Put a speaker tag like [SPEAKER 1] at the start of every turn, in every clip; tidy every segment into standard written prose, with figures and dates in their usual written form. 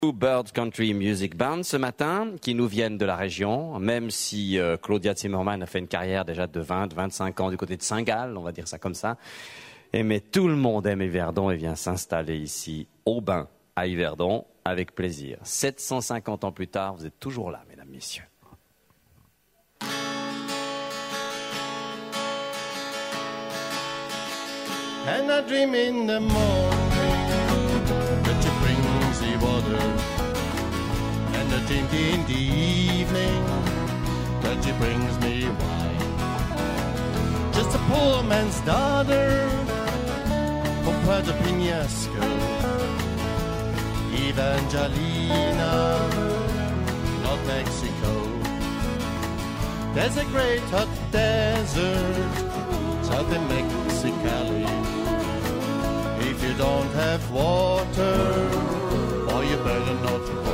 [SPEAKER 1] Bird Country Music Band ce matin, qui nous viennent de la région, même si Claudia Zimmermann a fait une carrière déjà de 20-25 ans du côté de Saint-Gall, on va dire ça comme ça. Mais tout le monde aime Yverdon et vient s'installer ici, au bain, à Yverdon, avec plaisir. 750 ans plus tard, vous êtes toujours là, mesdames, messieurs.
[SPEAKER 2] And I dream in the morning that you brings the water, and I dream in the evening that you brings me wine. Just a poor man's daughter from Puerto Penasco, Evangelina, North Mexico. There's a great hot desert south in Mexicali. If you don't have water, or you better not go.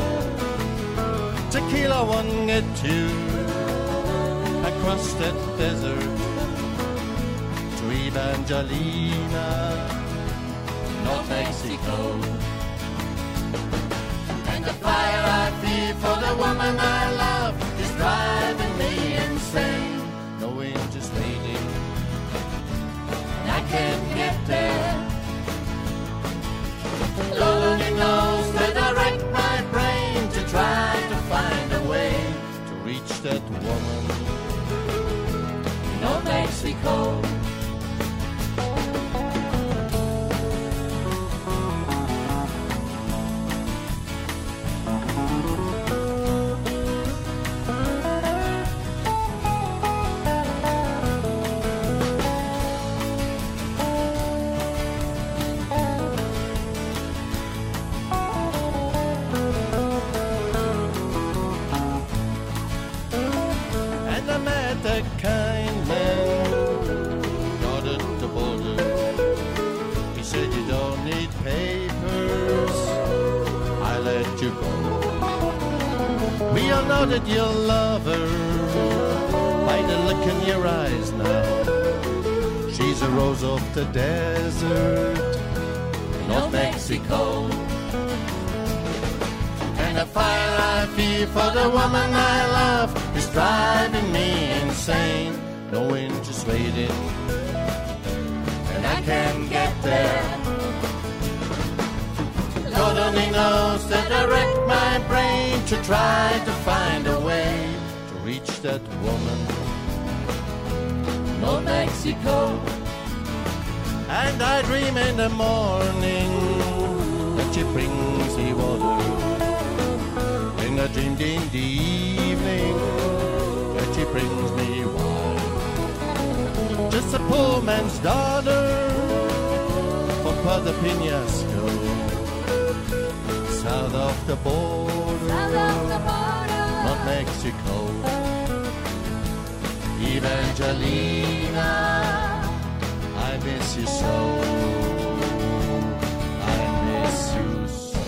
[SPEAKER 2] Tequila won't get you across that desert to Evangelina, North Mexico. And the fire I feel for the woman I love is driving me insane. No wind just waiting, and I can't get there. Lord only knows that I wreck my brain to try to find a way to reach that woman in North Mexico. A kind man got at the border. He said you don't need papers, I let you go. We all know that you'll love her by the look in your eyes now. She's a rose of the desert, North Mexico. And the fire I feel for the woman I love is driving me insane. No wind just waiting, and I can't get there. God only knows that I wreck my brain to try to find a way to reach that woman, North Mexico. And I dream in the morning that she brings me water, and I dreamed in the evening that she brings me wine. Just a poor man's daughter from Puerto Penasco, south of the border, North Mexico. Evangelina, I miss you so. I miss you so.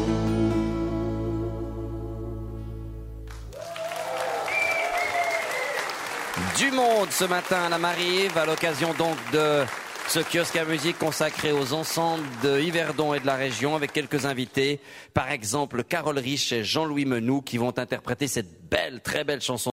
[SPEAKER 1] Du monde ce matin à la Marie-Yves, à l'occasion donc de ce kiosque à musique consacré aux ensembles de Yverdon et de la région, avec quelques invités, par exemple Carole Riche et Jean-Louis Menou, qui vont interpréter cette belle, très belle chanson.